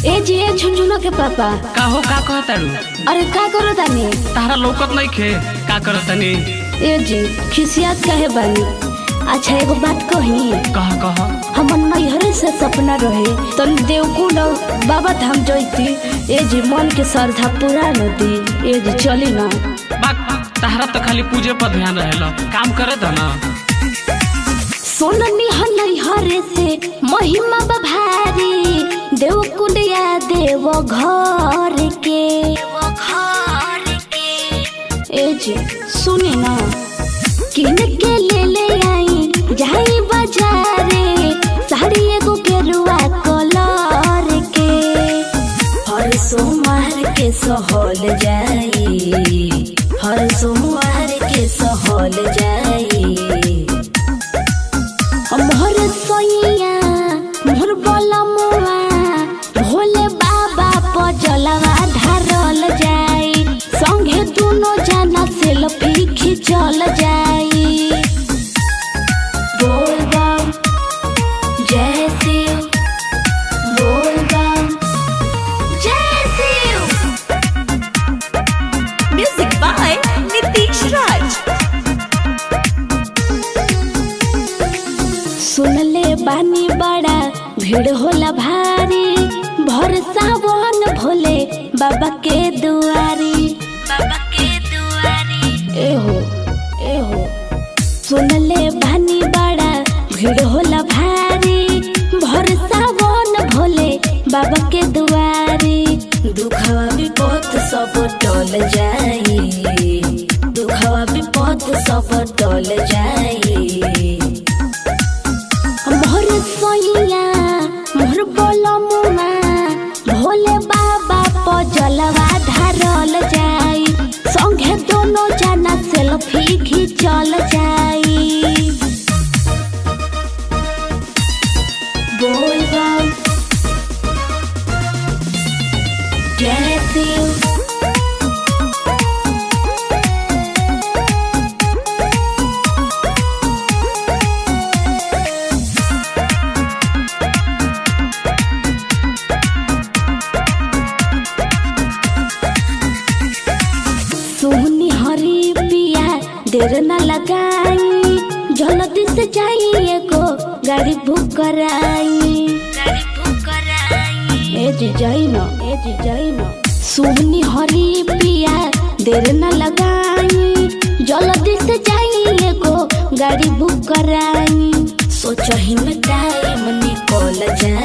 ए जी ए झुनझुना के पापा का हो का कहतारू? अरे का करो तानी? तारा लौकत नहीं खे का करतानी? ए जी खिसियात काहे बानी? अच्छा एगो बात कही। कह हमर नैहरे से सपना रहे तन देवकुंड बाबा धाम जइती। ए जी मन के श्रद्धा पूरा नदी। ए जी चली ना। बात तारा तो खाली पूजे पर ध्यान रहेला, काम करे त ना। सोननी नैहरे से महिमा भारी देवकुंड या देव घर के। ए जी सुने ना किन के ले आई जाई बाजारे साड़ी एगो गेरुआ कलर के। हर सोमवार के सहल जाई, हर सोमवार के सहल जाई। मोहर सोइया मोहर बलमुआ भोले बाबा पर जलवा ढारल जाई। संगे दोनों जना सेल्फी खिंचल जाई। बोल बम जय शिव, बोल बम जय शिव। Music by Nitish Raj. सुनले बानी बड़ा भीड़ होला भारी भर सावन भोले बाबा के दुआरी, बाबा के दुआरी। एहो सुनले बानी बड़ा भीड़ होला भारी भर सावन भोले बाबा के दुआरी। दुखवा विपद सब टल जाई, दुखवा विपद सब टल जाई। मोहर सोइया मोहर बलमुआ भोले बाबा पर जलवा ढारल जाई। संगे दोनों जना सेल्फी खिंचल जाई। बोल बम जय शिव। सोहनी हरी पिया देर न लगाई जल्दी से जाई एगो गाड़ी बुक कराई। ए जी जाई न, ए जी जाई न। सोहनी हरी पिया देर न लगाई जल्दी से जाई एगो गाड़ी बुक कराई। सोचही में टाइम निकल जाई।